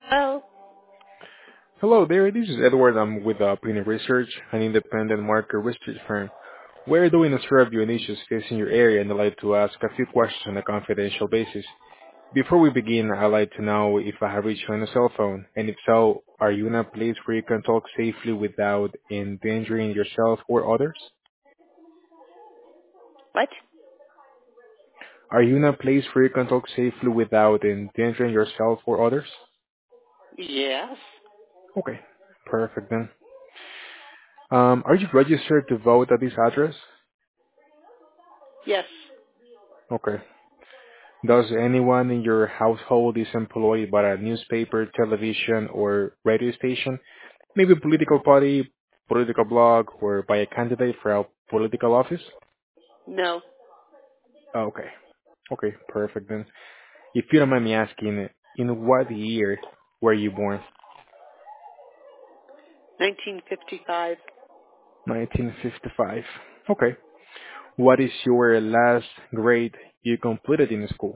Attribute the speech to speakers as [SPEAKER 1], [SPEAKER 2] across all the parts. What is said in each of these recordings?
[SPEAKER 1] Oh,
[SPEAKER 2] Hello there, this is Edward. I'm with Opinion Research, an independent market research firm. We're doing a survey on issues facing your area and I'd like to ask a few questions on a confidential basis. Before we begin, I'd like to know if I have reached you on a cell phone, and if so, are you in a place where you can talk safely without endangering yourself or others?
[SPEAKER 1] what?
[SPEAKER 2] Are you in a place where you can talk safely without endangering yourself or others?
[SPEAKER 1] Yes.
[SPEAKER 2] Okay, perfect then. Are you registered to vote at this address?
[SPEAKER 1] Yes.
[SPEAKER 2] Okay. Does anyone in your household is employed by a newspaper, television, or radio station? Maybe a political party, political blog, or by a candidate for a political office?
[SPEAKER 1] No.
[SPEAKER 2] Okay. Okay, perfect then. If you don't mind me asking, in what year were you born?
[SPEAKER 1] 1955.
[SPEAKER 2] 1955. Okay. What is your last grade you completed in school?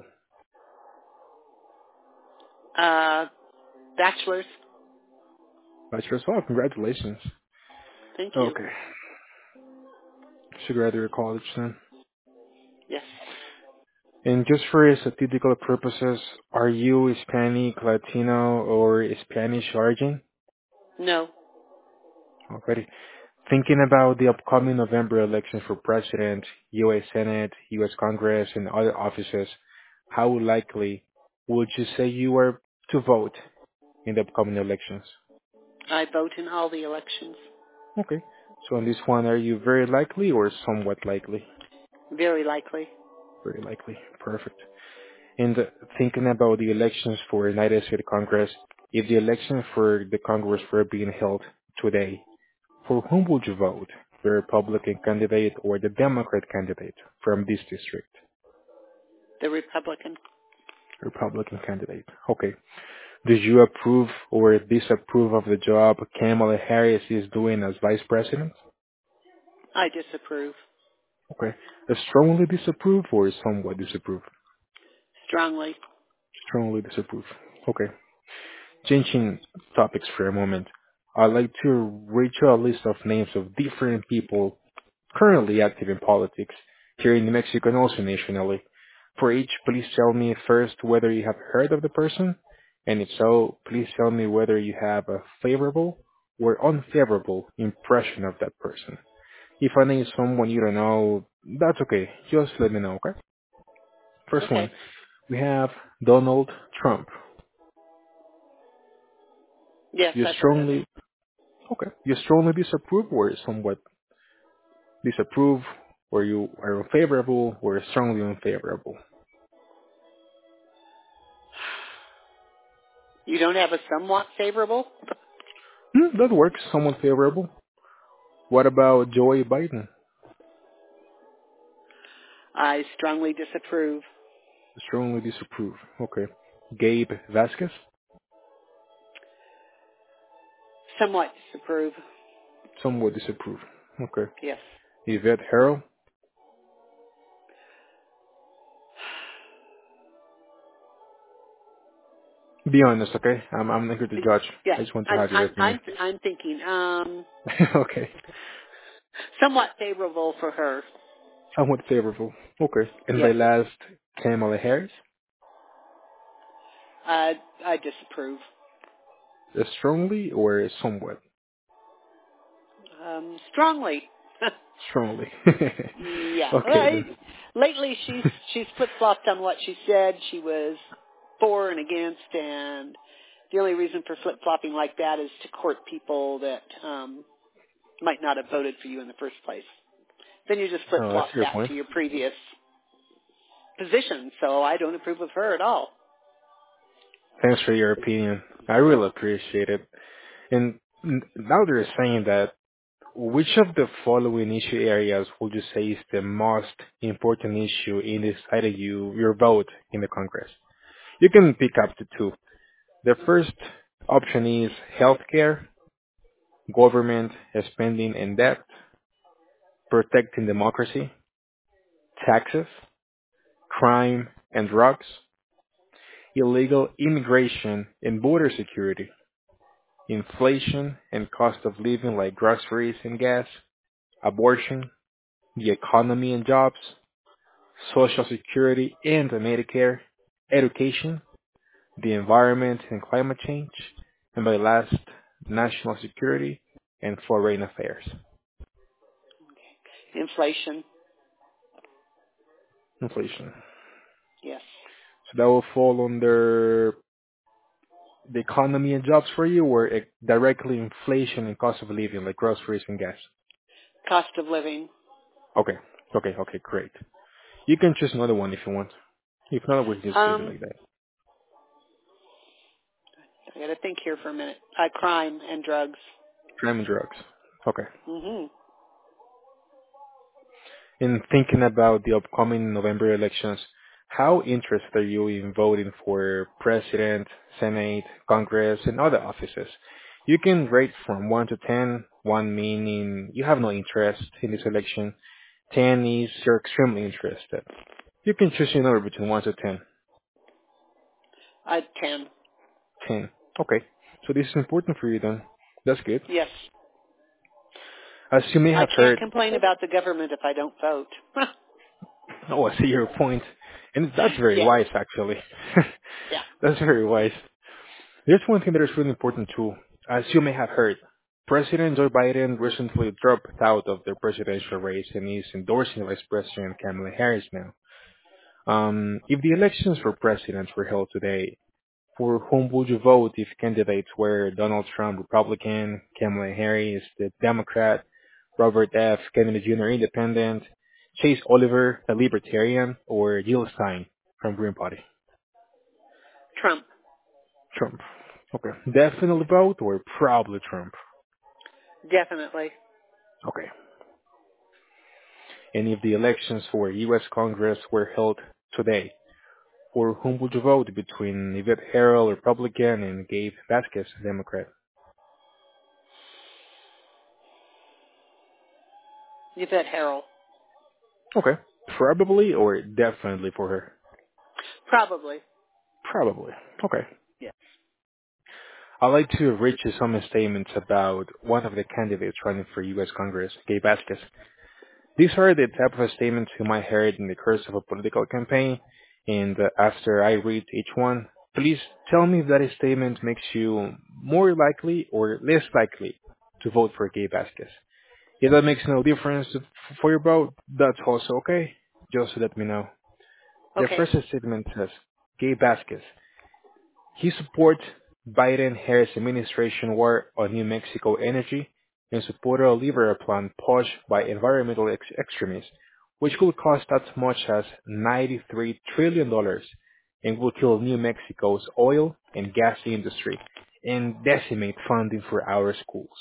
[SPEAKER 1] Uh, bachelor's.
[SPEAKER 2] Bachelor's. Oh, congratulations.
[SPEAKER 1] Thank you.
[SPEAKER 2] Okay. Should graduate college then.
[SPEAKER 1] Yes.
[SPEAKER 2] And just for statistical purposes, are you Hispanic, Latino, or Spanish origin?
[SPEAKER 1] No.
[SPEAKER 2] Already. Thinking about the upcoming November elections for President, U.S. Senate, U.S. Congress, and other offices, how likely would you say you are to vote in the upcoming elections?
[SPEAKER 1] I vote in all the elections.
[SPEAKER 2] Okay. So on this one, are you very likely or somewhat likely?
[SPEAKER 1] Very likely.
[SPEAKER 2] Very likely. Perfect. And thinking about the elections for United States Congress, if the election for the Congress were being held today, for whom would you vote? The Republican candidate or the Democrat candidate from this district?
[SPEAKER 1] The Republican.
[SPEAKER 2] Republican candidate. Okay. Do you approve or disapprove of the job Kamala Harris is doing as vice president?
[SPEAKER 1] I disapprove.
[SPEAKER 2] Okay. Strongly disapprove or somewhat disapprove?
[SPEAKER 1] Strongly.
[SPEAKER 2] Strongly disapprove. Okay. Changing topics for a moment, I'd like to read you a list of names of different people currently active in politics here in New Mexico and also nationally. For each, please tell me first whether you have heard of the person, and if so, please tell me whether you have a favorable or unfavorable impression of that person. If I name someone you don't know, that's okay. Just let me know, okay? First one,
[SPEAKER 1] Okay.
[SPEAKER 2] we have Donald Trump.
[SPEAKER 1] Yes,
[SPEAKER 2] You
[SPEAKER 1] I've heard of him.
[SPEAKER 2] strongly Okay. You strongly disapprove or somewhat disapprove, or you are unfavorable or strongly unfavorable?
[SPEAKER 1] You don't have a somewhat favorable?
[SPEAKER 2] That works. Somewhat favorable. What about Joe Biden?
[SPEAKER 1] I strongly disapprove.
[SPEAKER 2] Strongly disapprove. Okay. Gabe Vasquez?
[SPEAKER 1] Somewhat disapprove.
[SPEAKER 2] Somewhat disapprove. Okay.
[SPEAKER 1] Yes.
[SPEAKER 2] Yvette Harrell? Be honest, okay? I'm not here to judge.
[SPEAKER 1] Yeah.
[SPEAKER 2] I just want to
[SPEAKER 1] I'm
[SPEAKER 2] have your
[SPEAKER 1] I'm
[SPEAKER 2] opinion.
[SPEAKER 1] I'm I'm thinking
[SPEAKER 2] Okay.
[SPEAKER 1] somewhat favorable for her.
[SPEAKER 2] Somewhat favorable. Okay. And by
[SPEAKER 1] Yes.
[SPEAKER 2] last, Kamala Harris?
[SPEAKER 1] I disapprove.
[SPEAKER 2] Strongly or somewhat?
[SPEAKER 1] Strongly.
[SPEAKER 2] Strongly.
[SPEAKER 1] Yeah.
[SPEAKER 2] Okay
[SPEAKER 1] Well,
[SPEAKER 2] then.
[SPEAKER 1] lately she's flip flopped on what she said. She was for and against, and the only reason for flip flopping like that is to court people that might not have voted for you in the first place. Then you just flip
[SPEAKER 2] Oh, that's
[SPEAKER 1] flop
[SPEAKER 2] your
[SPEAKER 1] back
[SPEAKER 2] point.
[SPEAKER 1] to your previous position. So I don't approve of her at all.
[SPEAKER 2] Thanks for your opinion. I really appreciate it. And now they're saying that which of the following issue areas would you say is the most important issue in deciding your vote in the Congress? You can pick up to two. The first option is healthcare, government spending and debt, protecting democracy, taxes, crime and drugs, illegal immigration and border security, inflation and cost of living like groceries and gas, abortion, the economy and jobs, social security and Medicare, education, the environment and climate change, and by last, national security and foreign affairs.
[SPEAKER 1] Inflation.
[SPEAKER 2] Inflation.
[SPEAKER 1] Yes.
[SPEAKER 2] So that will fall under the economy and jobs for you, or directly inflation and cost of living, like groceries and gas?
[SPEAKER 1] Cost of living.
[SPEAKER 2] Okay, okay, great. You can choose another one if you want. If not, we can just leave it
[SPEAKER 1] Um,
[SPEAKER 2] like that.
[SPEAKER 1] I got to think here for a minute. Crime and drugs.
[SPEAKER 2] Crime and drugs. Okay.
[SPEAKER 1] Hmm.
[SPEAKER 2] In thinking about the upcoming November elections, how interested are you in voting for president, senate, congress, and other offices? You can rate from 1 to 10, 1 meaning you have no interest in this election, 10 is you're extremely interested. You can choose a number between 1 to 10.
[SPEAKER 1] 10.
[SPEAKER 2] 10. Okay. So this is important for you then. That's good.
[SPEAKER 1] Yes.
[SPEAKER 2] As you may
[SPEAKER 1] I
[SPEAKER 2] have
[SPEAKER 1] can't
[SPEAKER 2] heard,
[SPEAKER 1] complain about the government if I don't vote.
[SPEAKER 2] oh, I see your point. And that's very
[SPEAKER 1] Yes.
[SPEAKER 2] wise, actually.
[SPEAKER 1] Yeah.
[SPEAKER 2] That's very wise. There's one thing that is really important too. As you may have heard, President Joe Biden recently dropped out of the presidential race and is endorsing Vice President Kamala Harris now. If the elections for president were held today, for whom would you vote if candidates were Donald Trump, Republican, Kamala Harris, the Democrat, Robert F. Kennedy Jr., Independent, Chase Oliver, a Libertarian, or Jill Stein from Green Party?
[SPEAKER 1] Trump.
[SPEAKER 2] Trump. Okay. Definitely vote or probably Trump?
[SPEAKER 1] Definitely.
[SPEAKER 2] Okay. And if the elections for U.S. Congress were held today, for whom would you vote between Yvette Herrell, Republican, and Gabe Vasquez, Democrat?
[SPEAKER 1] Yvette Harrell.
[SPEAKER 2] Okay. Probably or definitely for her?
[SPEAKER 1] Probably.
[SPEAKER 2] Probably. Okay.
[SPEAKER 1] Yes.
[SPEAKER 2] I'd like to read you some statements about one of the candidates running for U.S. Congress, Gabe Vasquez. These are the type of statements you might hear in the course of a political campaign, and after I read each one, please tell me if that statement makes you more likely or less likely to vote for Gabe Vasquez. If that makes no difference for your vote, that's also okay. Just let me know. The
[SPEAKER 1] Okay.
[SPEAKER 2] first statement says, Gabe Vasquez. He supports Biden-Harris administration war on New Mexico energy and supported a liberal plan pushed by environmental extremists, which could cost as much as $93 trillion dollars and will kill New Mexico's oil and gas industry and decimate funding for our schools.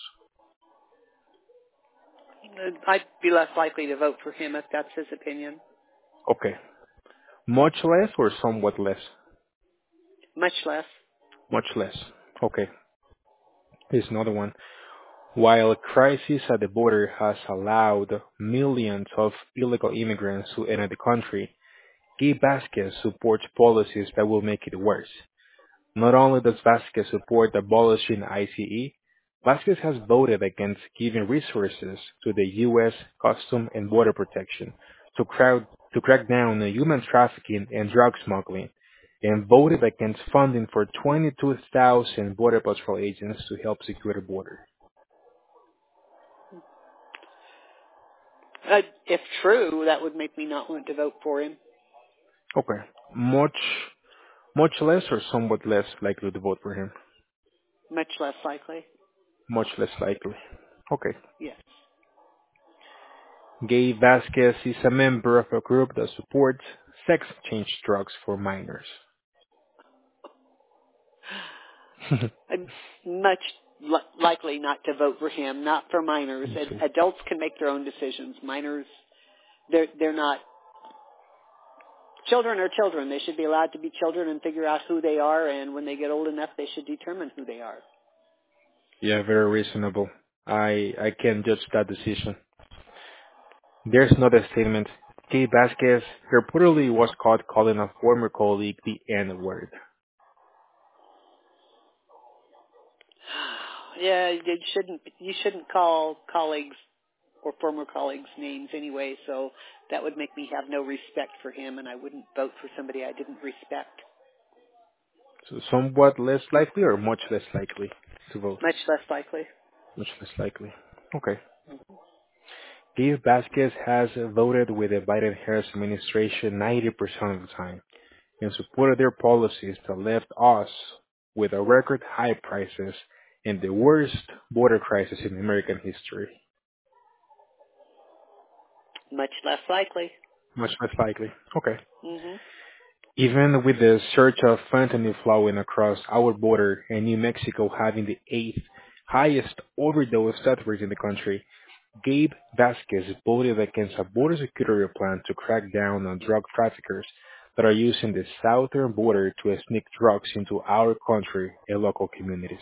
[SPEAKER 1] I'd be less likely to vote for him if that's his opinion.
[SPEAKER 2] Okay. Much less or somewhat less?
[SPEAKER 1] Much less.
[SPEAKER 2] Much less. Okay. Here's another one. While crisis at the border has allowed millions of illegal immigrants to enter the country, Gabe Vasquez supports policies that will make it worse. Not only does Vasquez support abolishing ICE, Vasquez has voted against giving resources to the U.S. Custom and Border Protection to crack down on human trafficking and drug smuggling, and voted against funding for 22,000 Border Patrol agents to help secure the border.
[SPEAKER 1] If true, that would make me not want to vote for him.
[SPEAKER 2] Okay. Much less or somewhat less likely to vote for him?
[SPEAKER 1] Much less likely.
[SPEAKER 2] Much less likely. Okay.
[SPEAKER 1] Yes.
[SPEAKER 2] Gabe Vasquez is a member of a group that supports sex change drugs for minors.
[SPEAKER 1] I'm much likely not to vote for him, not for minors.
[SPEAKER 2] Let's see.
[SPEAKER 1] Adults can make their own decisions. Minors, they're not. Children are children. They should be allowed to be children and figure out who they are, and when they get old enough, they should determine who they are.
[SPEAKER 2] Yeah, very reasonable. I can judge that decision. There's another statement. Gabe Vasquez reportedly was caught calling a former colleague the N-word.
[SPEAKER 1] Yeah, you shouldn't call colleagues or former colleagues names anyway, so that would make me have no respect for him, and I wouldn't vote for somebody I didn't respect.
[SPEAKER 2] So somewhat less likely or much less likely to vote?
[SPEAKER 1] Much less likely.
[SPEAKER 2] Much less likely. Okay. Gabe Vasquez has voted with the Biden-Harris administration 90% of the time and supported their policies that left us with a record high prices and the worst border crisis in American history.
[SPEAKER 1] Much less likely.
[SPEAKER 2] Much less likely. Okay.
[SPEAKER 1] Mhm.
[SPEAKER 2] Even with the surge of fentanyl flowing across our border and New Mexico having the eighth highest overdose death rate in the country, Gabe Vasquez voted against a border security plan to crack down on drug traffickers that are using the southern border to sneak drugs into our country and local communities.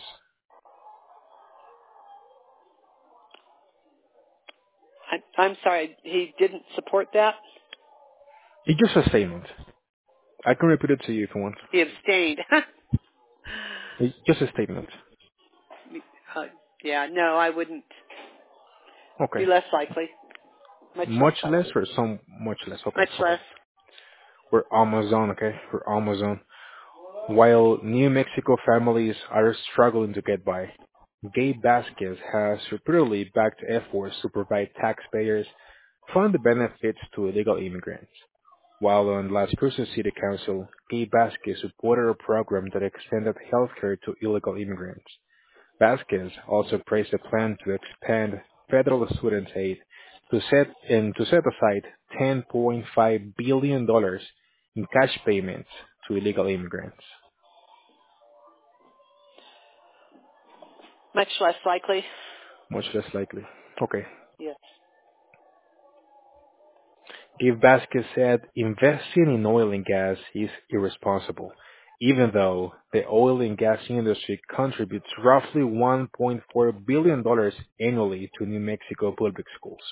[SPEAKER 1] I'm sorry, he didn't support that?
[SPEAKER 2] It's just a statement. I can repeat it to you if you want.
[SPEAKER 1] He abstained.
[SPEAKER 2] It's just a statement.
[SPEAKER 1] uh, yeah, no, I wouldn't. Be
[SPEAKER 2] Okay.
[SPEAKER 1] less likely. Much less
[SPEAKER 2] Much less
[SPEAKER 1] likely.
[SPEAKER 2] or some much less? Okay,
[SPEAKER 1] Much
[SPEAKER 2] okay.
[SPEAKER 1] less.
[SPEAKER 2] We're almost done, okay? We're almost done. While New Mexico families are struggling to get by, Gabe Vasquez has repeatedly backed efforts to provide taxpayers fund benefits to illegal immigrants. While on Las Cruces City Council, Gabe Vasquez supported a program that extended health care to illegal immigrants. Vasquez also praised a plan to expand federal student aid to set aside $10.5 billion in cash payments to illegal immigrants.
[SPEAKER 1] Much less likely.
[SPEAKER 2] Much less likely. Okay.
[SPEAKER 1] Yes.
[SPEAKER 2] Gabe Vasquez said investing in oil and gas is irresponsible, even though the oil and gas industry contributes roughly $1.4 billion annually to New Mexico public schools.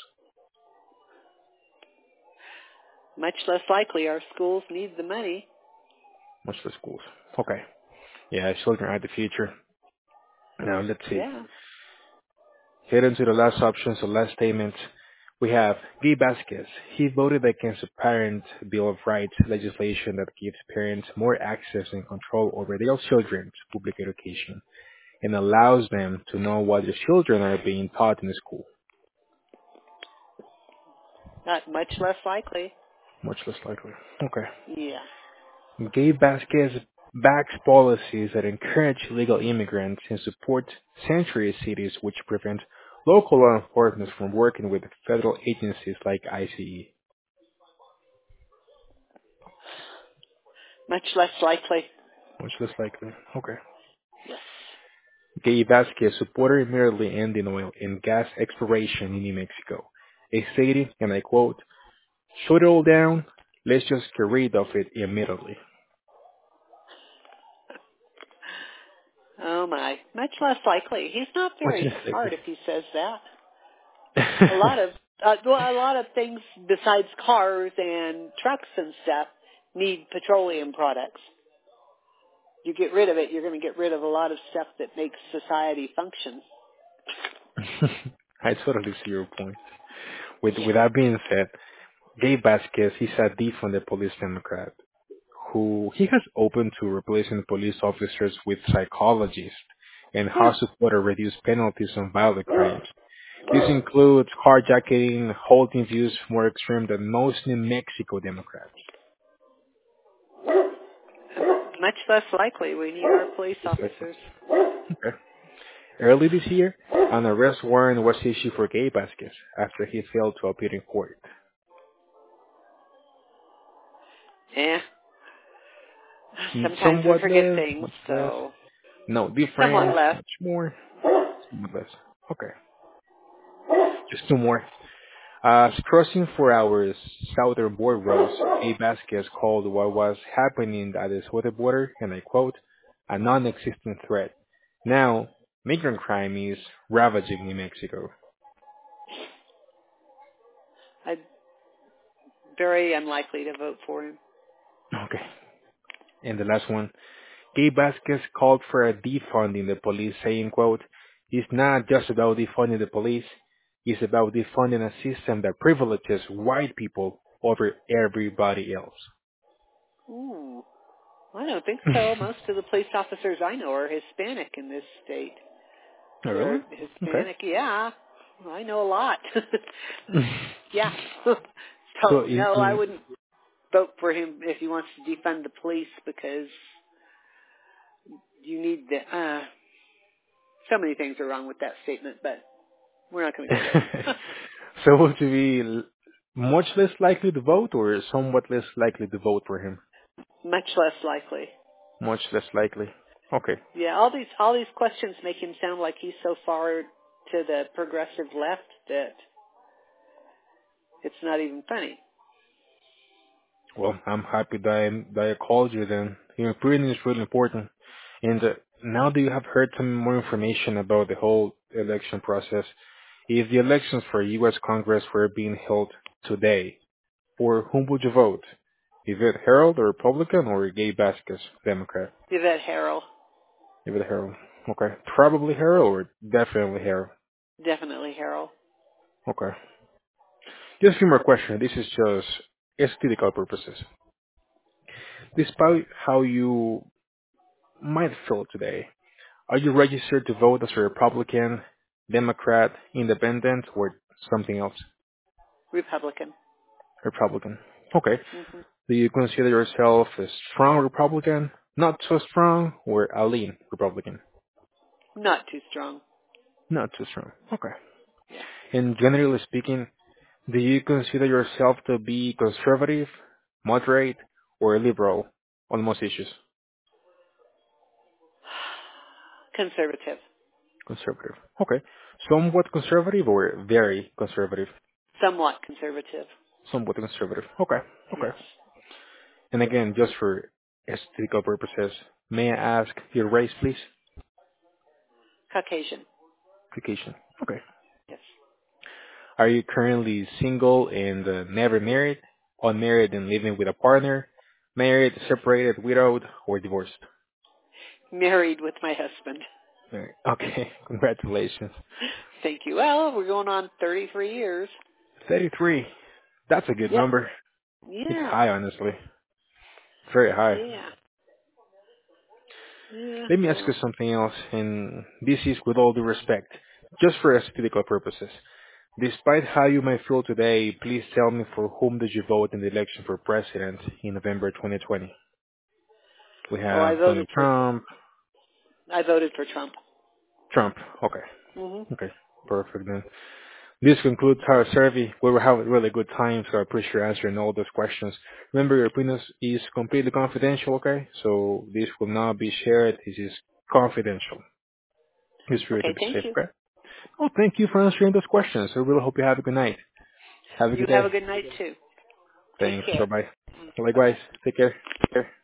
[SPEAKER 1] Much less likely. Our schools need the money.
[SPEAKER 2] Much less schools. Okay. Yeah, children are the future. Now let's see.
[SPEAKER 1] Yeah.
[SPEAKER 2] Heading to the last option, so last statement. We have Guy Vasquez. He voted against the Parent Bill of Rights legislation that gives parents more access and control over their children's public education and allows them to know what their children are being taught in the school.
[SPEAKER 1] Not much less likely.
[SPEAKER 2] Much less likely. Okay.
[SPEAKER 1] Yeah.
[SPEAKER 2] Gabe Vasquez backs policies that encourage illegal immigrants and support sanctuary cities which prevent local law enforcement from working with federal agencies like ICE.
[SPEAKER 1] Much less likely.
[SPEAKER 2] Much less likely. Okay.
[SPEAKER 1] Yes.
[SPEAKER 2] Gabe Vasquez supported immediately ending oil and gas exploration in New Mexico, stating, and I quote, "Shut it all down, let's just get rid of it immediately."
[SPEAKER 1] Oh my. Much less likely. He's not
[SPEAKER 2] Much
[SPEAKER 1] very
[SPEAKER 2] less
[SPEAKER 1] smart
[SPEAKER 2] likely.
[SPEAKER 1] if he says that. A lot of things besides cars and trucks and stuff need petroleum products. You get rid of it, you're going to get rid of a lot of stuff that makes society function.
[SPEAKER 2] I totally see your point. With
[SPEAKER 1] Yeah.
[SPEAKER 2] that being said, Gabe Vasquez, he's a defunded police Democrat who he has opened to replacing police officers with psychologists and
[SPEAKER 1] Hmm.
[SPEAKER 2] has supported reduced penalties on violent crimes. This includes carjacking, holding views more extreme than most New Mexico Democrats.
[SPEAKER 1] Much less likely. We need our police
[SPEAKER 2] Just like
[SPEAKER 1] officers.
[SPEAKER 2] okay. Early this year, an arrest warrant was issued for Gabe Vasquez after he failed to appear in court.
[SPEAKER 1] Eh. Sometimes we
[SPEAKER 2] Somewhat
[SPEAKER 1] forget
[SPEAKER 2] less,
[SPEAKER 1] things,
[SPEAKER 2] much less.
[SPEAKER 1] so
[SPEAKER 2] No,
[SPEAKER 1] somewhat
[SPEAKER 2] different,
[SPEAKER 1] less.
[SPEAKER 2] much more, somewhat less. Okay, just two more. As crossing for our southern border rose, Gabe Vasquez called what was happening at the southern border, and I quote, a non-existent threat. Now, migrant crime is ravaging New Mexico.
[SPEAKER 1] I'm very unlikely to vote for him.
[SPEAKER 2] Okay. And the last one, Gabe Vasquez called for a defunding the police, saying, quote, It's not just about defunding the police. It's about defunding a system that privileges white people over everybody else.
[SPEAKER 1] Ooh, I don't think so. Most of the police officers I know are Hispanic in this state.
[SPEAKER 2] Oh,
[SPEAKER 1] They're
[SPEAKER 2] really?
[SPEAKER 1] Hispanic, yeah. I know a lot. Yeah.
[SPEAKER 2] So
[SPEAKER 1] So no, I wouldn't vote for him if he wants to defund the police because you need the so many things are wrong with that statement, but we're not going to go there.
[SPEAKER 2] so would you be much less likely to vote or somewhat less likely to vote for him?
[SPEAKER 1] Much less likely.
[SPEAKER 2] Much less likely. Okay.
[SPEAKER 1] Yeah, all these questions make him sound like he's so far to the progressive left that it's not even funny.
[SPEAKER 2] Well, I'm happy that I called you then. Your opinion is really important. And now that you have heard some more information about the whole election process, if the elections for U.S. Congress were being held today, for whom would you vote? Yvette Harold, a Republican, or Gabe Vasquez, Democrat?
[SPEAKER 1] Yvette Harrell.
[SPEAKER 2] Yvette Harold. Okay. Probably Harold or definitely Harold?
[SPEAKER 1] Definitely Harrell.
[SPEAKER 2] Okay. Just a few more questions. This is just aesthetical purposes. Despite how you might feel today, are you registered to vote as a Republican, Democrat, Independent, or something else?
[SPEAKER 1] Republican.
[SPEAKER 2] Republican. Okay.
[SPEAKER 1] Hmm.
[SPEAKER 2] Do you consider yourself a strong Republican, not so strong, or a lean Republican?
[SPEAKER 1] Not too strong.
[SPEAKER 2] Not too strong. Okay.
[SPEAKER 1] Yeah.
[SPEAKER 2] And generally speaking, do you consider yourself to be conservative, moderate, or liberal on most issues?
[SPEAKER 1] Conservative.
[SPEAKER 2] Conservative. Okay. Somewhat conservative or very conservative?
[SPEAKER 1] Somewhat conservative.
[SPEAKER 2] Somewhat conservative. Okay.
[SPEAKER 1] Yes.
[SPEAKER 2] Okay. And again, just for aesthetical purposes, may I ask your race, please?
[SPEAKER 1] Caucasian.
[SPEAKER 2] Caucasian. Okay.
[SPEAKER 1] Yes.
[SPEAKER 2] Are you currently single and never married, unmarried and living with a partner, married, separated, widowed, or divorced?
[SPEAKER 1] Married with my husband.
[SPEAKER 2] Married. Okay. Congratulations.
[SPEAKER 1] Thank you. Well, we're going on 33 years.
[SPEAKER 2] 33. That's a good
[SPEAKER 1] Yep.
[SPEAKER 2] number. It's
[SPEAKER 1] Yeah.
[SPEAKER 2] high, honestly. Very high.
[SPEAKER 1] Yeah. Yeah.
[SPEAKER 2] Let me ask you
[SPEAKER 1] Well,
[SPEAKER 2] something else, and this is with all due respect, just for aesthetical purposes. Despite how you may feel today, please tell me for whom did you vote in the election for president in November 2020? We
[SPEAKER 1] oh,
[SPEAKER 2] have Donald Trump.
[SPEAKER 1] I voted for Trump.
[SPEAKER 2] Trump. Okay.
[SPEAKER 1] Hmm.
[SPEAKER 2] Okay. Perfect then. This concludes our survey. We were having a really good time, so I appreciate you answering all those questions. Remember, your opinion is completely confidential, okay? So this will not be shared. This is confidential. It's for you to
[SPEAKER 1] Okay,
[SPEAKER 2] be
[SPEAKER 1] thank
[SPEAKER 2] safe,
[SPEAKER 1] you.
[SPEAKER 2] okay? Well, thank you for answering those questions. I really hope you have a good night. Have a
[SPEAKER 1] You
[SPEAKER 2] good
[SPEAKER 1] have
[SPEAKER 2] day.
[SPEAKER 1] a good night too. Take
[SPEAKER 2] Thanks.
[SPEAKER 1] care.
[SPEAKER 2] Bye-bye.
[SPEAKER 1] Bye bye.
[SPEAKER 2] Likewise. Take care.